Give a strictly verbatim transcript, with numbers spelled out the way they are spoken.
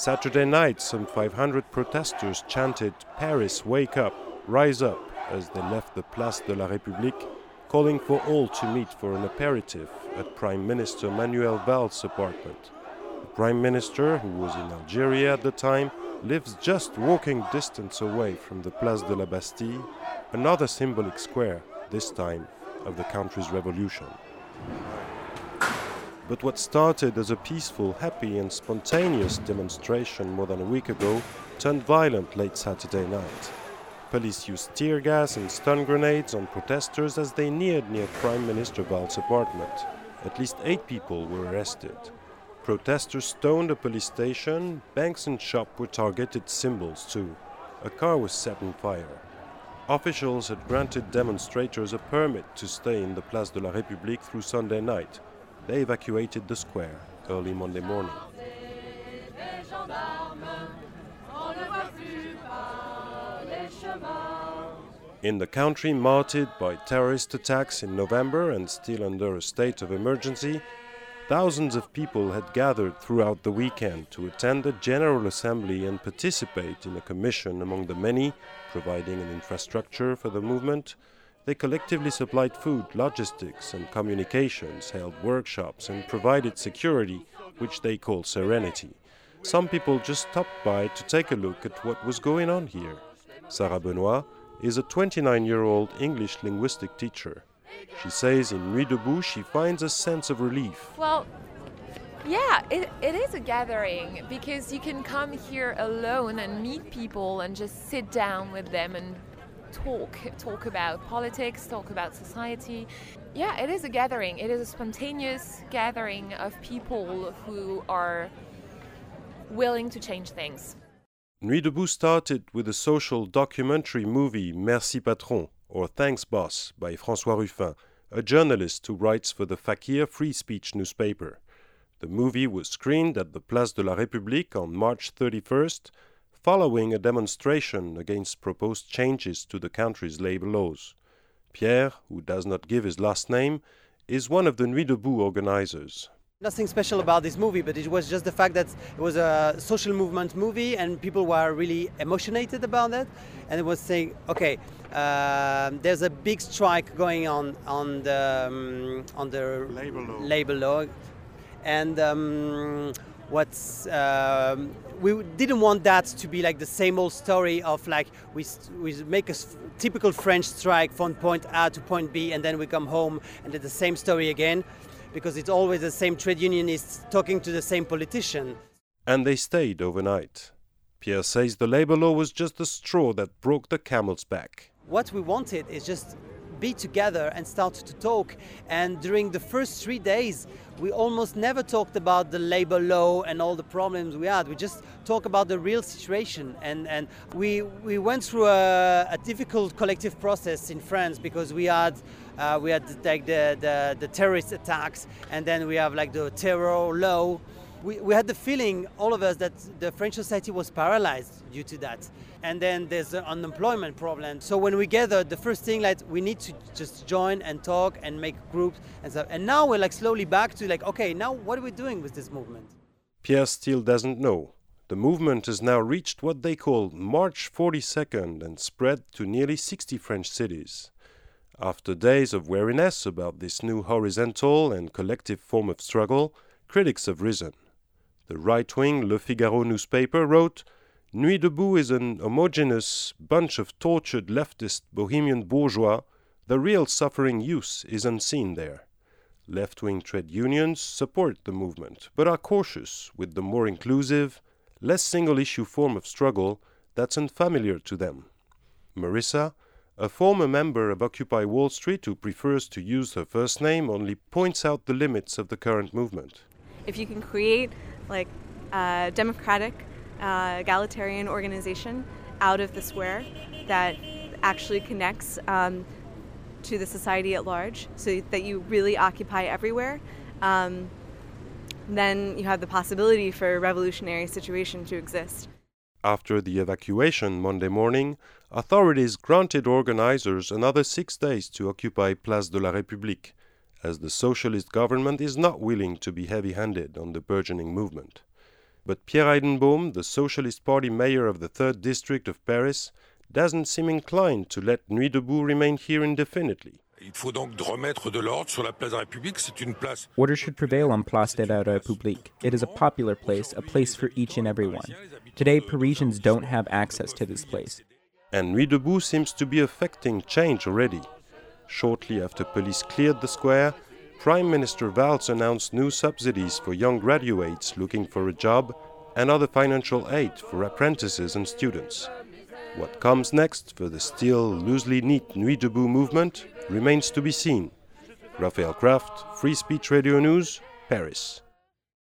Saturday night, some five hundred protesters chanted, "Paris, wake up, rise up," as they left the Place de la République, calling for all to meet for an aperitif at Prime Minister Manuel Valls' apartment. The Prime Minister, who was in Algeria at the time, lives just walking distance away from the Place de la Bastille, another symbolic square, this time of the country's revolution. But what started as a peaceful, happy and spontaneous demonstration more than a week ago turned violent late Saturday night. Police used tear gas and stun grenades on protesters as they neared near Prime Minister Valls' apartment. At least eight people were arrested. Protesters stoned a police station, banks and shops were targeted symbols too. A car was set on fire. Officials had granted demonstrators a permit to stay in the Place de la République through Sunday night. They evacuated the square early Monday morning. In the country martyred by terrorist attacks in November and still under a state of emergency, thousands of people had gathered throughout the weekend to attend the General Assembly and participate in a commission among the many, providing an infrastructure for the movement. They collectively supplied food, logistics and communications, held workshops and provided security, which they call serenity. Some people just stopped by to take a look at what was going on here. Sarah Benoit is a twenty-nine-year-old English linguistic teacher. She says in Nuit Debout she finds a sense of relief. Well, yeah, it, it is a gathering because you can come here alone and meet people and just sit down with them and talk, talk about politics, talk about society. Yeah, it is a gathering. It is a spontaneous gathering of people who are willing to change things. Nuit Debout started with a social documentary movie Merci Patron, or Thanks Boss, by François Ruffin, a journalist who writes for the Fakir free speech newspaper. The movie was screened at the Place de la République on March thirty-first, following a demonstration against proposed changes to the country's labor laws. Pierre, who does not give his last name, is one of the Nuit Debout organizers. Nothing special about this movie, but it was just the fact that it was a social movement movie and people were really emotionated about it. And it was saying, okay, uh, there's a big strike going on on the um, on the labor law. Labor law. And um, what's um, we didn't want that to be like the same old story of like we we make a typical French strike from point A to point B and then we come home and do the same story again. Because it's always the same trade unionists talking to the same politician. And they stayed overnight. Pierre says the labor law was just the straw that broke the camel's back. What we wanted is just be together and start to talk. And during the first three days, we almost never talked about the labor law and all the problems we had. We just talked about the real situation. And, and we, we went through a, a difficult collective process in France because we had Uh, we had like the, the, the terrorist attacks, and then we have like the terror law. We, we had the feeling, all of us, that the French society was paralyzed due to that. And then there's an unemployment problem. So when we gathered, the first thing, like, we need to just join and talk and make groups and stuff. And now we're like slowly back to like, okay, now what are we doing with this movement? Pierre still doesn't know. The movement has now reached what they call March forty-second and spread to nearly sixty French cities. After days of wariness about this new horizontal and collective form of struggle, critics have risen. The right-wing Le Figaro newspaper wrote, Nuit Debout is an homogeneous bunch of tortured leftist bohemian bourgeois. The real suffering youth is unseen there. Left-wing trade unions support the movement, but are cautious with the more inclusive, less single-issue form of struggle that's unfamiliar to them. Marissa, a former member of Occupy Wall Street who prefers to use her first name, only points out the limits of the current movement. If you can create like a democratic, uh, egalitarian organization out of the square that actually connects um, to the society at large, so that you really occupy everywhere, um, then you have the possibility for a revolutionary situation to exist. After the evacuation Monday morning, authorities granted organizers another six days to occupy Place de la République, as the socialist government is not willing to be heavy-handed on the burgeoning movement. But Pierre Heidenbaum, the Socialist Party mayor of the third district of Paris, doesn't seem inclined to let Nuit Debout remain here indefinitely. Order should prevail on Place de la République. It is a popular place, a place for each and every one. Today, Parisians don't have access to this place. And Nuit Debout seems to be affecting change already. Shortly after police cleared the square, Prime Minister Valls announced new subsidies for young graduates looking for a job and other financial aid for apprentices and students. What comes next for the still loosely knit Nuit Debout movement remains to be seen. Raphael Kraft, Free Speech Radio News, Paris.